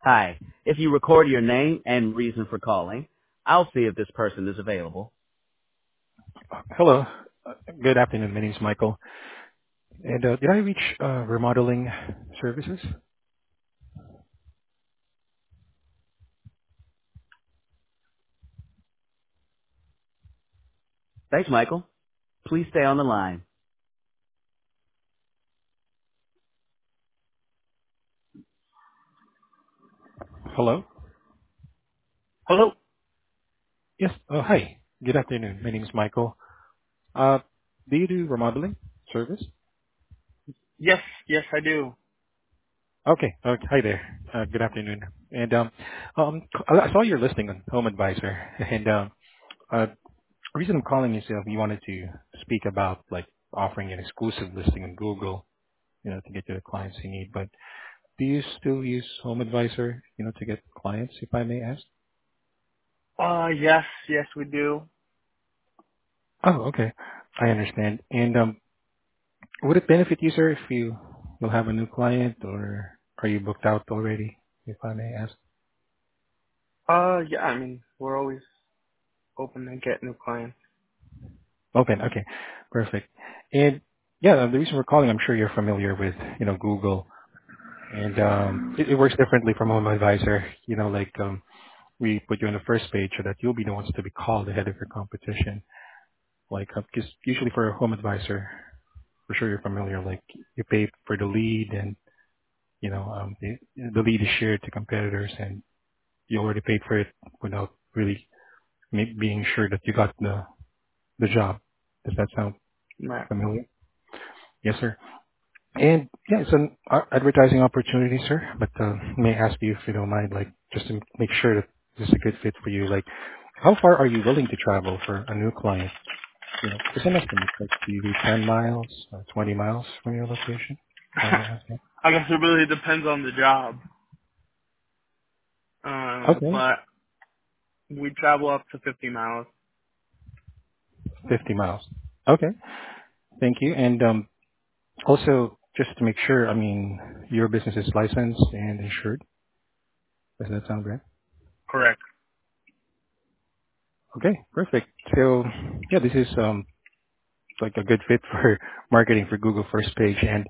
Hi. If you record your name and reason for calling, I'll see if this person is available. Hello. Good afternoon. My name is Michael. And did I reach remodeling services? Thanks, Michael. Please stay on the line. Hello? Hello? Yes. Hi. Good afternoon. My name is Michael. Uh, do you do remodeling service? Yes, yes, I do. Okay. Okay. Hi there. Good afternoon. And I saw your listing on Home Advisor. And the reason I'm calling is we wanted to speak about like offering an exclusive listing on Google, to get you the clients you need. But do you still use Home Advisor, to get clients, if I may ask? Yes, yes, we do. Oh, okay. I understand. And would it benefit you, sir, if you will have a new client, or are you booked out already, if I may ask? Yeah, I mean, we're always open to get new clients. Open. Okay. Perfect. And yeah, the reason we're calling, I'm sure you're familiar with, Google, and it works differently from Home Advisor. Like we put you on the first page so that you'll be the ones to be called ahead of your competition. Like, because usually for a Home Advisor, for sure you're familiar, like you pay for the lead, and the lead is shared to competitors, and you already paid for it without really being sure that you got the job. Does that sound Right. familiar? Yes, sir. And yeah, it's an advertising opportunity, sir. But may I ask you, if you don't mind, like just to make sure that this is a good fit for you, like how far are you willing to travel for a new client? Just an estimate. Like, do you do 10 miles or 20 miles from your location? If I may ask that. I guess it really depends on the job. Okay, But we travel up to 50 miles. 50 miles. Okay, thank you. And also, just to make sure, I mean, your business is licensed and insured. Does that sound right? Correct. Okay, perfect. So, yeah, this is like a good fit for marketing for Google first page. And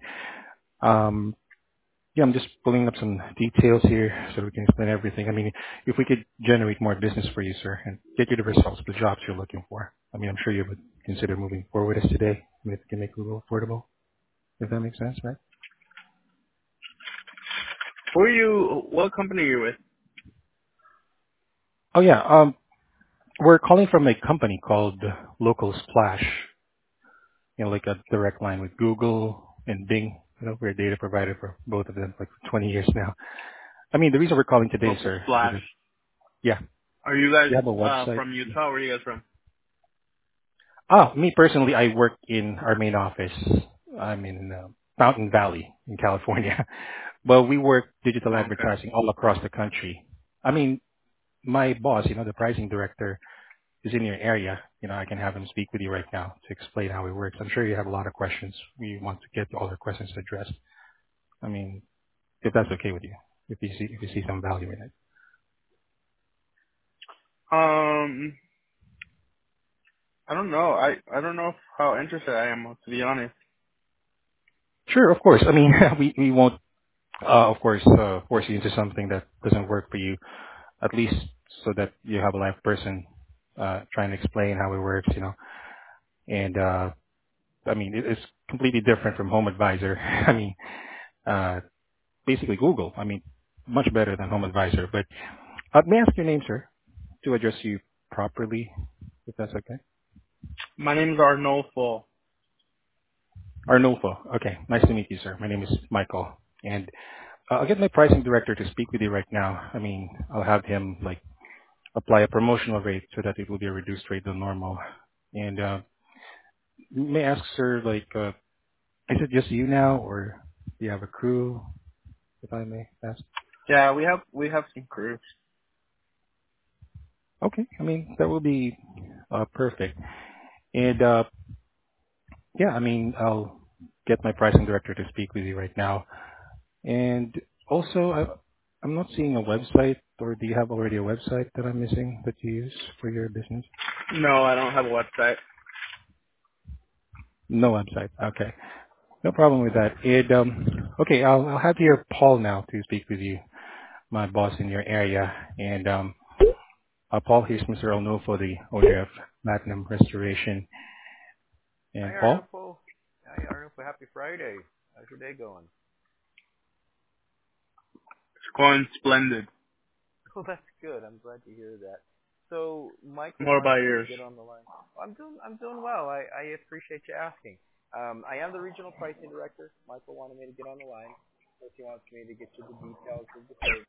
yeah, I'm just pulling up some details here so we can explain everything. I mean, if we could generate more business for you, sir, and get you the results, the jobs you're looking for. I mean, I'm sure you would consider moving forward as today. I mean, if we can make Google affordable, if that makes sense, right? Who are you, what company are you with? Oh yeah, we're calling from a company called Local Splash. Like a direct line with Google and Bing. We're a data provider for both of them, like for 20 years now. I mean, the reason we're calling today, Local sir, is Splash. that, yeah, Are you guys, you have a website. from Utah? Where are you guys from? Me personally, I work in our main office. I'm in Mountain Valley in California, but we work digital Okay. advertising all across the country. I mean, my boss, the pricing director, is in your area. I can have him speak with you right now to explain how it works. I'm sure you have a lot of questions. We want to get all the questions addressed. I mean, if that's okay with you, if you see some value in it. Um, I don't know. I don't know how interested I am, to be honest. Sure, of course. I mean, we won't, of course, force you into something that doesn't work for you. At least so that you have a live person trying to explain how it works. And I mean, it's completely different from Home Advisor. I mean, uh, basically Google. I mean, much better than Home Advisor. But may I ask your name, sir, to address you properly, if that's okay? My name's Arnolfo. Arnulfo. Okay, nice to meet you, sir. My name is Michael, and I'll get my pricing director to speak with you right now. I mean, I'll have him like apply a promotional rate so that it will be a reduced rate than normal. And may I ask, sir, like, is it just you now, or do you have a crew, if I may ask? Yeah, we have some crews. Okay, I mean, that will be perfect. And yeah, I mean, I'll get my pricing director to speak with you right now. And also, I'm not seeing a website, or do you have already a website that I'm missing that you use for your business? No, I don't have a website. No website. Okay. No problem with that. Okay, I'll have here Paul now to speak with you, my boss in your area. And Paul, here's Mr. Olnofo, the owner of Platinum Restoration. Hi, And Paul? Arnulfo. Hi, Arnulfo. Happy Friday. How's your day going? It's going splendid. Oh, that's good. I'm glad to hear that. So, Michael More wanted about me to yours. get on the line. I'm doing well. I appreciate you asking. I am the regional pricing director. Michael wanted me to get on the line. If he wants me to get you the details of the service.